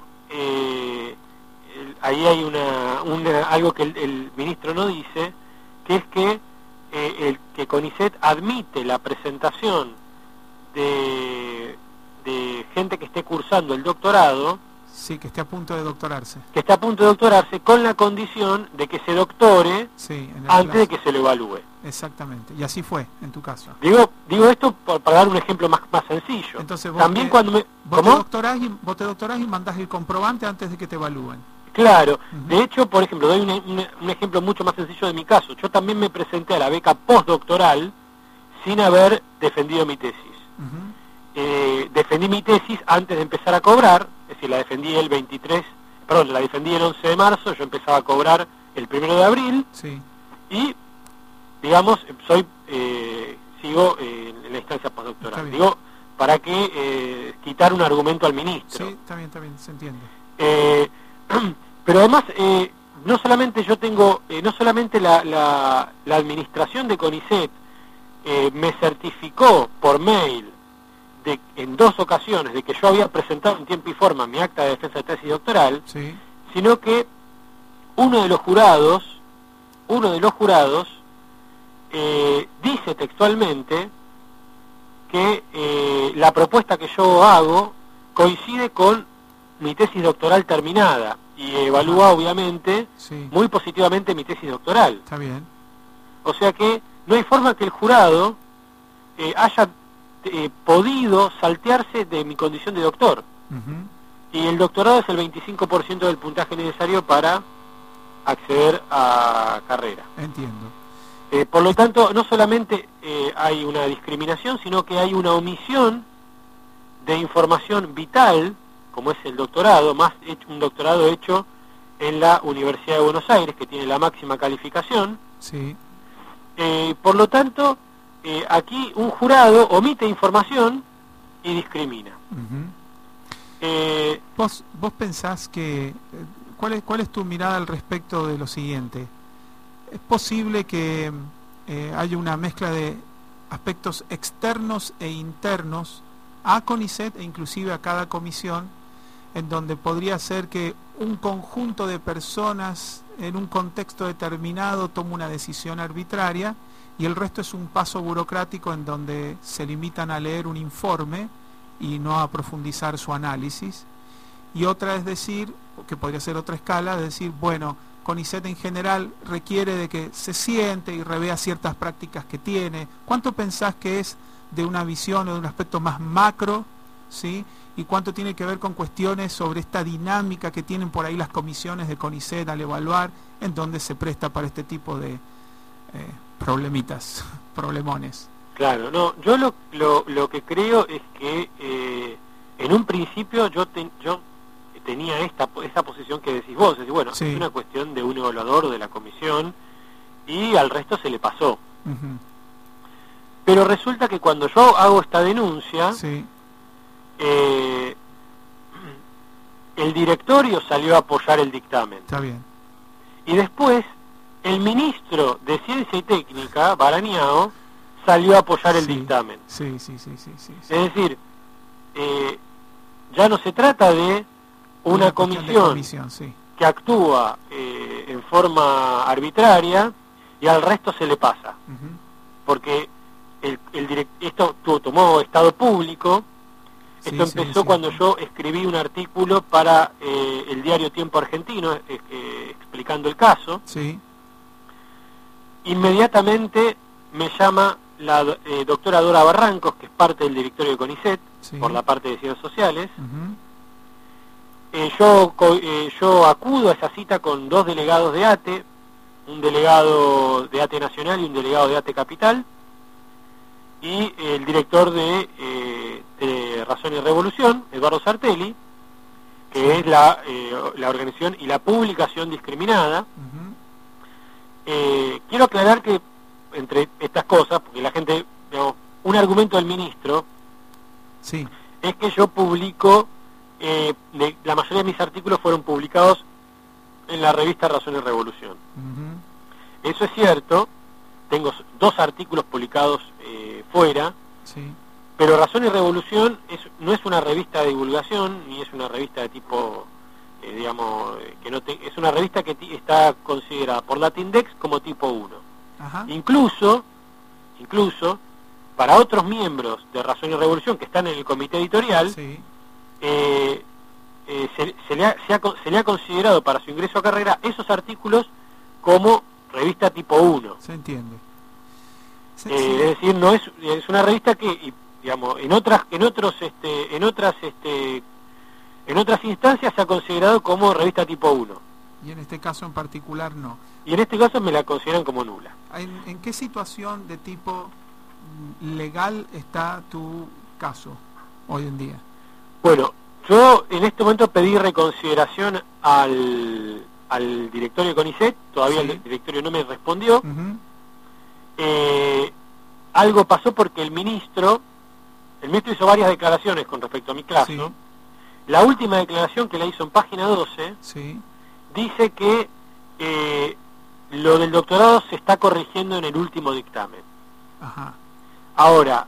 Speaker 8: ahí hay algo que el ministro no dice, que es que que CONICET admite la presentación de gente que esté cursando el doctorado,
Speaker 1: Sí, que esté a punto de doctorarse.
Speaker 8: con la condición de que se doctore
Speaker 1: Sí, en el
Speaker 8: antes de
Speaker 1: plazo.
Speaker 8: que se lo evalúe.
Speaker 1: Exactamente. Y así fue en tu caso.
Speaker 8: Digo esto para dar un ejemplo más sencillo.
Speaker 1: Entonces vos
Speaker 8: También
Speaker 1: te-
Speaker 8: cuando me...
Speaker 1: Vos te
Speaker 8: ¿Cómo?
Speaker 1: doctorás y mandás el comprobante antes de que te evalúen.
Speaker 8: Claro.
Speaker 1: Ujú.
Speaker 8: De hecho, por ejemplo, doy un ejemplo mucho más sencillo de mi caso. Yo también me presenté a la beca postdoctoral sin haber defendido mi tesis.
Speaker 1: Ujú.
Speaker 8: Defendí mi tesis antes de empezar a cobrar, es decir, la defendí el 11 de marzo, yo empezaba a cobrar el 1 de abril
Speaker 1: Sí.
Speaker 8: y, digamos, sigo en la instancia
Speaker 1: Está
Speaker 8: postdoctoral.
Speaker 1: bien.
Speaker 8: Digo, para que quitar un argumento al ministro.
Speaker 1: Sí, está bien, se entiende.
Speaker 8: Pero además, no solamente yo tengo, no solamente la administración de CONICET me certificó por mail en 2 ocasiones de que yo había presentado en tiempo y forma mi acta de defensa de tesis doctoral,
Speaker 1: Sí.
Speaker 8: sino que uno de los jurados dice textualmente que la propuesta que yo hago coincide con mi tesis doctoral terminada y evalúa obviamente
Speaker 1: Sí.
Speaker 8: muy positivamente mi tesis doctoral.
Speaker 1: Está bien.
Speaker 8: O sea que no hay forma que el jurado haya podido saltearse de mi condición de doctor.
Speaker 1: Ujú.
Speaker 8: Y el doctorado es el 25% del puntaje necesario para acceder a carrera.
Speaker 1: Entiendo.
Speaker 8: Por lo tanto, no solamente hay una discriminación, sino que hay una omisión de información vital, como es el doctorado, un doctorado hecho en la Universidad de Buenos Aires, que tiene la máxima calificación.
Speaker 1: Sí.
Speaker 8: Por lo tanto, aquí un jurado omite información y discrimina.
Speaker 1: Ujú.
Speaker 8: Eh,
Speaker 1: ¿Vos pensás que... ¿Cuál es tu mirada al respecto de lo siguiente? ¿Es posible que haya una mezcla de aspectos externos e internos a CONICET e inclusive a cada comisión, en donde podría ser que un conjunto de personas en un contexto determinado toma una decisión arbitraria y el resto es un paso burocrático en donde se limitan a leer un informe y no a profundizar su análisis? Y otra es decir, que podría ser otra escala, es decir, bueno, CONICET en general requiere de que se siente y revea ciertas prácticas que tiene. ¿Cuánto pensás que es de una visión o de un aspecto más macro, ¿sí? Y cuánto tiene que ver con cuestiones sobre esta dinámica que tienen por ahí las comisiones de CONICET al evaluar, en donde se presta para este tipo de problemones?
Speaker 8: Claro, no, yo lo que creo es que en un principio yo tenía esta posición que decís vos, es decir, bueno,
Speaker 1: Sí.
Speaker 8: es una cuestión de un evaluador de la comisión y al resto se le pasó.
Speaker 1: Ujú.
Speaker 8: Pero resulta que cuando yo hago esta denuncia,
Speaker 1: Sí,
Speaker 8: el directorio salió a apoyar el dictamen.
Speaker 1: está bien.
Speaker 8: Y después, el ministro de Ciencia y Técnica, Barañao, salió a apoyar el
Speaker 1: Sí.
Speaker 8: dictamen.
Speaker 1: Sí.
Speaker 8: Es decir, ya no se trata de una
Speaker 1: cuestión de
Speaker 8: comisión
Speaker 1: sí.
Speaker 8: que actúa en forma arbitraria y al resto se le pasa.
Speaker 1: Ujú.
Speaker 8: Porque esto tomó estado público.
Speaker 1: Sí,
Speaker 8: Esto
Speaker 1: sí,
Speaker 8: empezó
Speaker 1: sí.
Speaker 8: cuando yo escribí un artículo para el diario Tiempo Argentino explicando el caso.
Speaker 1: Sí,
Speaker 8: Inmediatamente me llama la doctora Dora Barrancos, que es parte del directorio de CONICET,
Speaker 1: Sí.
Speaker 8: por la parte de Ciencias Sociales.
Speaker 1: Ujú.
Speaker 8: Yo acudo a esa cita con 2 delegados de ATE, un delegado de ATE Nacional y un delegado de ATE Capital, y el director de Razón y Revolución, Eduardo Sartelli, que es la organización y la publicación discriminada.
Speaker 1: Ujú.
Speaker 8: Quiero aclarar que entre estas cosas, porque la gente, digamos, un argumento del ministro
Speaker 1: Sí.
Speaker 8: es que yo publico, la mayoría de mis artículos fueron publicados en la revista Razón y Revolución.
Speaker 1: Ujú.
Speaker 8: Eso es cierto, tengo 2 artículos publicados fuera,
Speaker 1: Sí.
Speaker 8: pero Razón y Revolución no es una revista de divulgación, ni es una revista de tipo, digamos, es una revista que está considerada por Latindex como tipo 1.
Speaker 1: Ajá.
Speaker 8: Incluso, para otros miembros de Razón y Revolución que están en el comité editorial,
Speaker 1: Sí.
Speaker 8: se le ha considerado para su ingreso a carrera esos artículos como revista tipo 1.
Speaker 1: Se entiende. Sí.
Speaker 8: Es decir, no es una revista que, digamos, en otras instancias se ha considerado como revista tipo 1.
Speaker 1: Y en este caso en particular no.
Speaker 8: Y en este caso me la consideran como nula.
Speaker 1: ¿En qué situación de tipo legal está tu caso hoy en día?
Speaker 8: Bueno, yo en este momento pedí reconsideración al directorio de CONICET, todavía
Speaker 1: Sí.
Speaker 8: el directorio no me respondió.
Speaker 1: Ujú.
Speaker 8: Algo pasó porque el ministro hizo varias declaraciones con respecto a mi caso.
Speaker 1: Sí.
Speaker 8: La última declaración que la hizo en página 12
Speaker 1: Sí.
Speaker 8: dice que lo del doctorado se está corrigiendo en el último dictamen.
Speaker 1: Ajá.
Speaker 8: Ahora,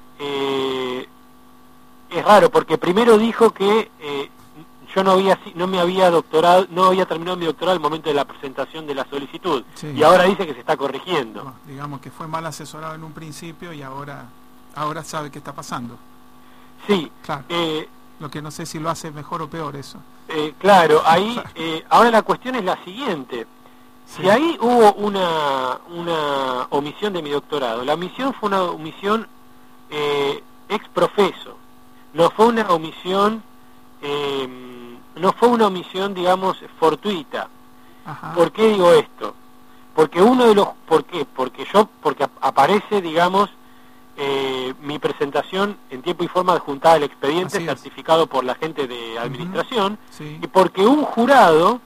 Speaker 8: es raro porque primero dijo que yo no había terminado mi doctorado al momento de la presentación de la solicitud,
Speaker 1: Sí.
Speaker 8: y ahora dice que se está corrigiendo.
Speaker 1: Bueno, digamos que fue mal asesorado en un principio y ahora sabe qué está pasando.
Speaker 8: Sí,
Speaker 1: Claro. Lo que no sé si lo hace mejor o peor eso.
Speaker 8: claro, ahí ahora la cuestión es la siguiente.
Speaker 1: Sí.
Speaker 8: Si ahí hubo una omisión de mi doctorado, la omisión fue una omisión ex profeso, no fue una omisión digamos fortuita.
Speaker 1: Ajá.
Speaker 8: ¿Por qué digo esto? Porque porque aparece, digamos, mi presentación en tiempo y forma adjuntada al expediente,
Speaker 1: Así es.
Speaker 8: certificado por la gente de administración,
Speaker 1: Sí.
Speaker 8: y porque un jurado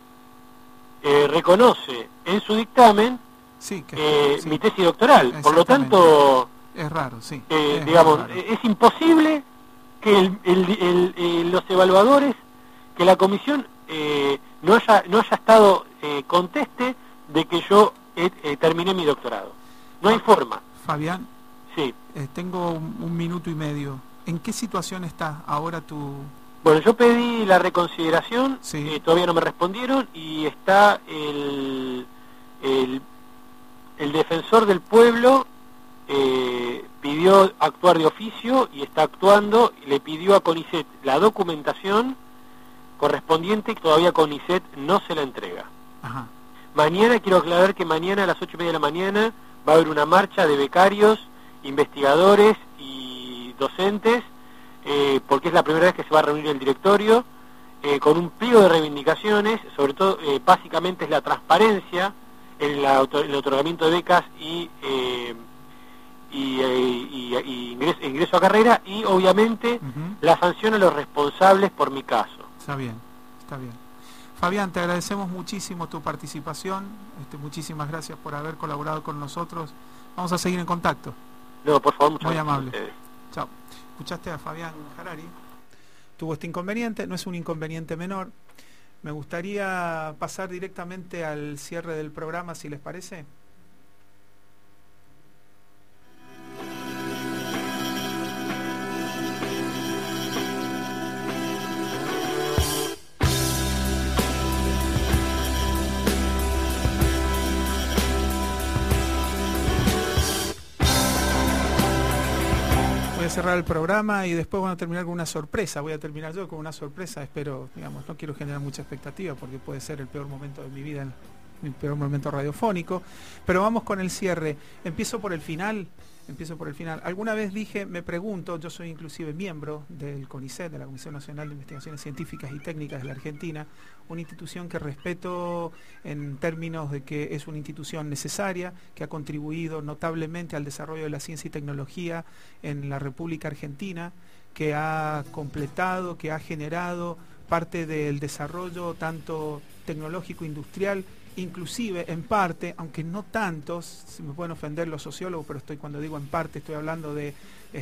Speaker 8: reconoce en su dictamen
Speaker 1: Sí, que sí.
Speaker 8: mi tesis doctoral. Por lo
Speaker 1: Exactamente.
Speaker 8: tanto,
Speaker 1: Es raro, sí. Es
Speaker 8: digamos,
Speaker 1: raro.
Speaker 8: es imposible que los evaluadores, que la comisión no haya estado conteste de que yo terminé mi doctorado. No hay forma.
Speaker 1: Fabián,
Speaker 8: Sí.
Speaker 1: tengo un minuto y medio. ¿En qué situación está ahora tu...?
Speaker 8: Bueno, yo pedí la reconsideración,
Speaker 1: Sí.
Speaker 8: todavía no me respondieron, y está el defensor del pueblo, pidió actuar de oficio y está actuando, y le pidió a CONICET la documentación correspondiente, que todavía CONICET no se la entrega.
Speaker 1: Ajá.
Speaker 8: Mañana, quiero aclarar que mañana a las 8:30 de la mañana va a haber una marcha de becarios, investigadores y docentes, porque es la primera vez que se va a reunir el directorio, con un pliego de reivindicaciones, sobre todo, básicamente es la transparencia en el otorgamiento de becas y ingreso a carrera, y obviamente
Speaker 1: Ujú.
Speaker 8: la sanción a los responsables por mi caso.
Speaker 1: Está bien, está bien. Fabián, te agradecemos muchísimo tu participación. Muchísimas gracias por haber colaborado con nosotros. Vamos a seguir en contacto.
Speaker 8: No, por favor, muchas
Speaker 1: Muy
Speaker 8: gracias a
Speaker 1: amable.
Speaker 8: ustedes.
Speaker 1: Chao. Escuchaste a Fabián Harari. Tuvo este inconveniente, no es un inconveniente menor. Me gustaría pasar directamente al cierre del programa, si les parece. Voy a cerrar el programa y después van a terminar con una sorpresa. Voy a terminar yo con una sorpresa. Espero, digamos, no quiero generar mucha expectativa porque puede ser el peor momento de mi vida, mi peor momento radiofónico. Pero vamos con el cierre. Empiezo por el final. empiezo por el final. Alguna vez dije, me pregunto, yo soy inclusive miembro del CONICET, de la Comisión Nacional de Investigaciones Científicas y Técnicas de la Argentina, una institución que respeto en términos de que es una institución necesaria, que ha contribuido notablemente al desarrollo de la ciencia y tecnología en la República Argentina, que ha completado, que ha generado parte del desarrollo tanto tecnológico, industrial, inclusive en parte, aunque no tantos, se me pueden ofender los sociólogos, pero cuando digo en parte estoy hablando de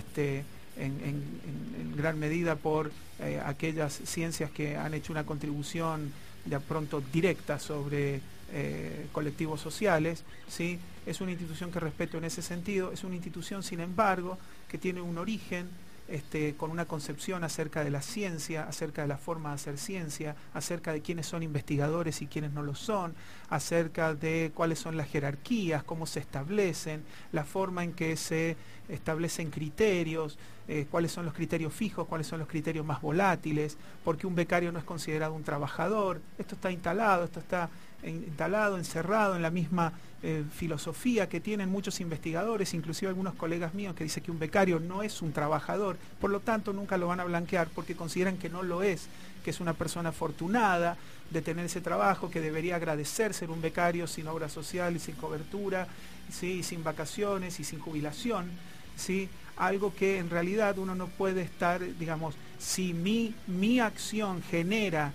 Speaker 1: en gran medida por aquellas ciencias que han hecho una contribución de pronto directa sobre colectivos sociales, ¿sí? Es una institución que respeto en ese sentido, es una institución sin embargo que tiene un origen con una concepción acerca de la ciencia, acerca de la forma de hacer ciencia, acerca de quiénes son investigadores y quiénes no lo son, acerca de cuáles son las jerarquías, cómo se establecen, la forma en que se establecen criterios, cuáles son los criterios fijos, cuáles son los criterios más volátiles, porque un becario no es considerado un trabajador. Esto está instalado, encerrado en la misma filosofía que tienen muchos investigadores, inclusive algunos colegas míos que dicen que un becario no es un trabajador, por lo tanto nunca lo van a blanquear porque consideran que no lo es, que es una persona afortunada de tener ese trabajo, que debería agradecer ser un becario sin obra social y sin cobertura, ¿sí? Y sin vacaciones y sin jubilación, ¿sí? Algo que en realidad uno no puede estar, digamos, si mi acción genera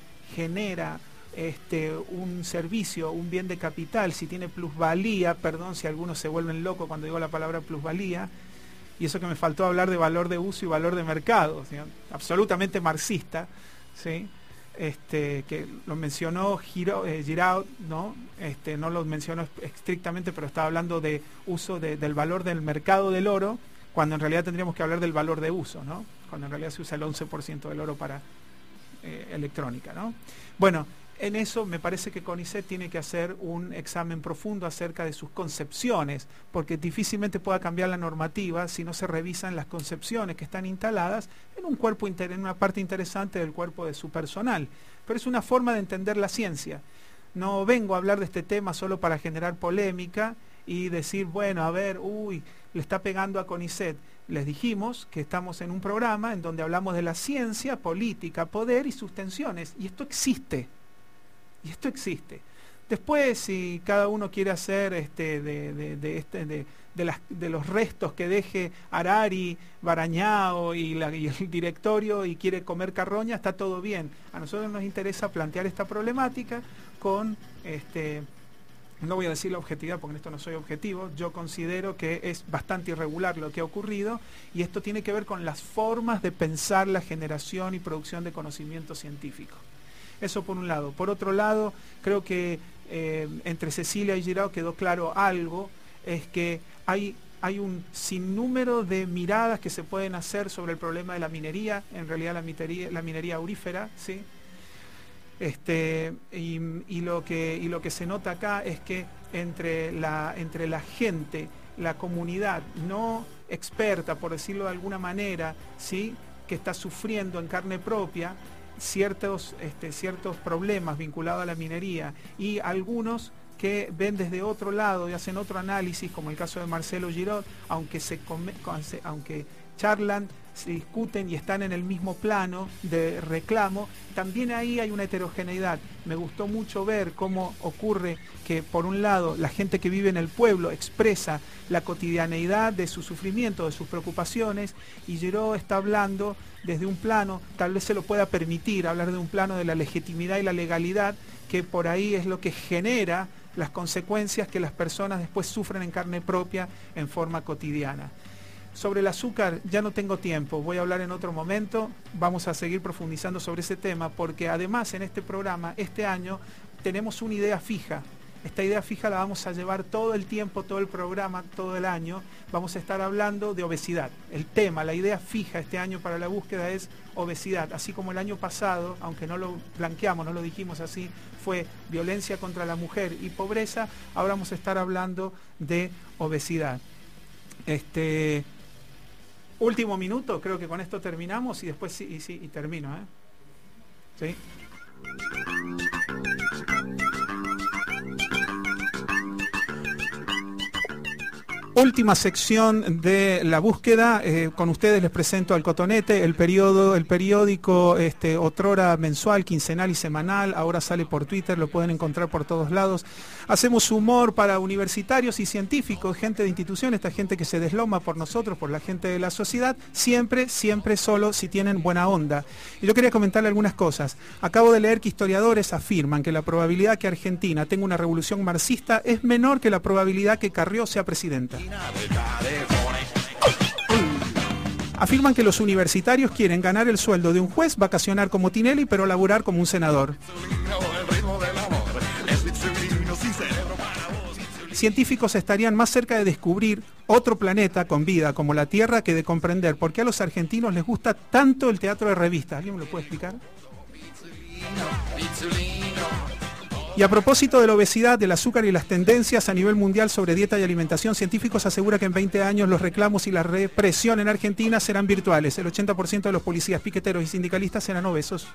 Speaker 1: un servicio, un bien de capital, si tiene plusvalía, perdón si algunos se vuelven locos cuando digo la palabra plusvalía, y eso que me faltó hablar de valor de uso y valor de mercado, ¿sí? Absolutamente marxista, ¿sí? Que lo mencionó Giraud, ¿no? No lo mencionó estrictamente, pero estaba hablando de uso del valor del mercado del oro, cuando en realidad tendríamos que hablar del valor de uso, ¿no? Cuando en realidad se usa el 11% del oro para electrónica, ¿no? Bueno, en eso me parece que CONICET tiene que hacer un examen profundo acerca de sus concepciones, porque difícilmente pueda cambiar la normativa si no se revisan las concepciones que están instaladas en un cuerpo en una parte interesante del cuerpo de su personal. Pero es una forma de entender la ciencia. No vengo a hablar de este tema solo para generar polémica y decir, bueno, a ver, le está pegando a CONICET. Les dijimos que estamos en un programa en donde hablamos de la ciencia, política, poder y sus tensiones, y esto existe. Y esto existe. Después, si cada uno quiere hacer de los restos que deje Harari, Barañao y el directorio y quiere comer carroña, está todo bien. A nosotros nos interesa plantear esta problemática con, no voy a decir la objetividad porque en esto no soy objetivo, yo considero que es bastante irregular lo que ha ocurrido y esto tiene que ver con las formas de pensar la generación y producción de conocimiento científico. Eso por un lado. Por otro lado, creo que entre Cecilia y Giraud quedó claro algo, es que hay un sinnúmero de miradas que se pueden hacer sobre el problema de la minería, en realidad la minería aurífera, ¿sí? Y lo que se nota acá es que entre la gente, la comunidad no experta, por decirlo de alguna manera, ¿sí? Que está sufriendo en carne propia ciertos problemas vinculados a la minería y algunos que ven desde otro lado y hacen otro análisis, como el caso de Marcelo Giraud, aunque charlan, se discuten y están en el mismo plano de reclamo, también ahí hay una heterogeneidad. Me gustó mucho ver cómo ocurre que por un lado la gente que vive en el pueblo expresa la cotidianeidad de su sufrimiento, de sus preocupaciones, y Giraud está hablando desde un plano, tal vez se lo pueda permitir, hablar de un plano de la legitimidad y la legalidad, que por ahí es lo que genera las consecuencias que las personas después sufren en carne propia en forma cotidiana. Sobre el azúcar ya no tengo tiempo, voy a hablar en otro momento, vamos a seguir profundizando sobre ese tema, porque además en este programa, este año, tenemos una idea fija. Esta idea fija la vamos a llevar todo el tiempo, todo el programa, todo el año. Vamos a estar hablando de obesidad. El tema, la idea fija este año para la búsqueda es obesidad. Así como el año pasado, aunque no lo blanqueamos, no lo dijimos así, fue violencia contra la mujer y pobreza, ahora vamos a estar hablando de obesidad. Último minuto, creo que con esto terminamos y después sí, termino. ¿Sí? Última sección de la búsqueda. Con ustedes les presento al Cotonete, el periódico otrora mensual, quincenal y semanal. Ahora sale por Twitter, lo pueden encontrar por todos lados. Hacemos humor para universitarios y científicos, gente de instituciones, esta gente que se desloma por nosotros, por la gente de la sociedad, siempre solo si tienen buena onda. Y yo quería comentarle algunas cosas. Acabo de leer que historiadores afirman que la probabilidad que Argentina tenga una revolución marxista es menor que la probabilidad que Carrió sea presidenta. Afirman que los universitarios quieren ganar el sueldo de un juez, vacacionar como Tinelli, pero laburar como un senador. Científicos estarían más cerca de descubrir otro planeta con vida como la Tierra que de comprender por qué a los argentinos les gusta tanto el teatro de revistas. ¿Alguien me lo puede explicar? Y a propósito de la obesidad, del azúcar y las tendencias a nivel mundial sobre dieta y alimentación, científicos aseguran que en 20 años los reclamos y la represión en Argentina serán virtuales. El 80% de los policías, piqueteros y sindicalistas serán obesos.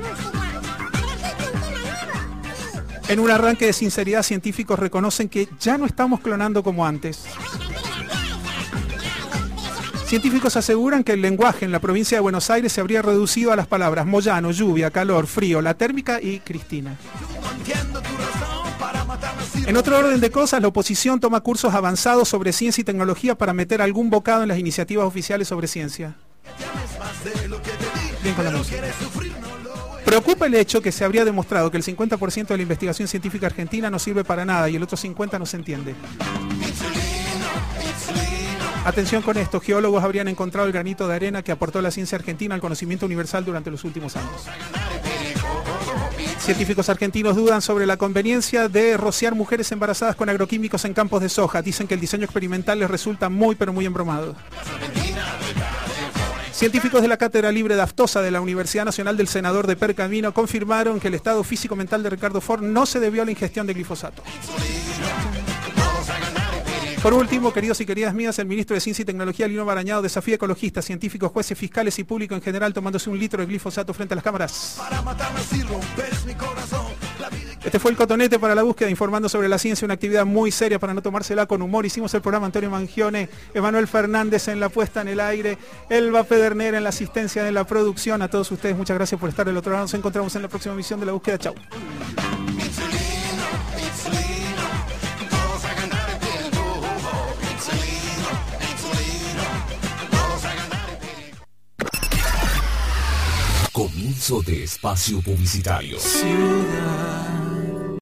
Speaker 1: En un arranque de sinceridad, científicos reconocen que ya no estamos clonando como antes. Científicos aseguran que el lenguaje en la provincia de Buenos Aires se habría reducido a las palabras Moyano, lluvia, calor, frío, la térmica y Cristina. En otro orden de cosas, la oposición toma cursos avanzados sobre ciencia y tecnología para meter algún bocado en las iniciativas oficiales sobre ciencia. Bien con la música. Preocupa el hecho que se habría demostrado que el 50% de la investigación científica argentina no sirve para nada y el otro 50% no se entiende. Atención con esto, geólogos habrían encontrado el granito de arena que aportó la ciencia argentina al conocimiento universal durante los últimos años. Científicos argentinos dudan sobre la conveniencia de rociar mujeres embarazadas con agroquímicos en campos de soja. Dicen que el diseño experimental les resulta muy embromado. Científicos de la Cátedra Libre de Aftosa de la Universidad Nacional del Senador de Pergamino confirmaron que el estado físico-mental de Ricardo Ford no se debió a la ingestión de glifosato. Por último, queridos y queridas mías, el ministro de Ciencia y Tecnología, Lino Barañao, desafía a ecologistas, científicos, jueces, fiscales y público en general tomándose 1 litro de glifosato frente a las cámaras. Este fue el Cotonete para la búsqueda, informando sobre la ciencia, una actividad muy seria para no tomársela con humor. Hicimos el programa Antonio Mangione, Emanuel Fernández en la puesta en el aire, Elba Pedernera en la asistencia de la producción. A todos ustedes, muchas gracias por estar del otro lado. Nos encontramos en la próxima emisión de La Búsqueda. Chau.
Speaker 5: Comienzo de espacio publicitario.
Speaker 1: Ciudad.